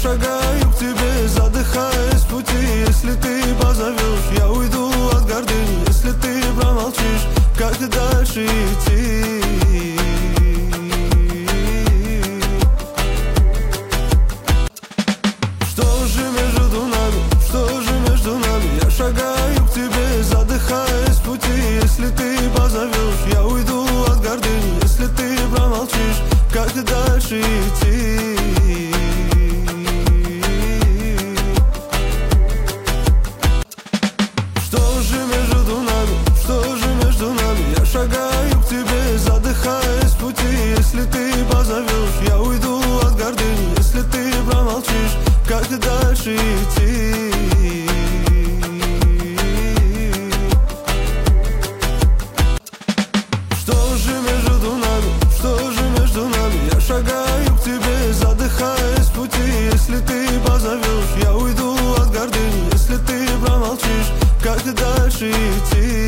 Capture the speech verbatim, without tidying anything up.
шагаю к тебе, задыхаясь в пути. Если ты позовешь, я уйду от гордыни. Если ты промолчишь, как дальше идти? Что же между нами, что же между нами? Я шагаю к тебе, задыхаясь в пути. Если ты позовешь, я уйду от гордыни. Если ты промолчишь, как дальше идти? Что же между нами, что же между нами? Я шагаю к тебе, задыхаясь в пути. Если ты позовешь, я уйду от гордыни. Если ты промолчишь, как дальше идти? Что же между нами, что же между нами? Я шагаю к тебе, задыхаясь в пути. Если ты позовешь, я уйду от гордыни. Если ты промолчишь, как дальше идти?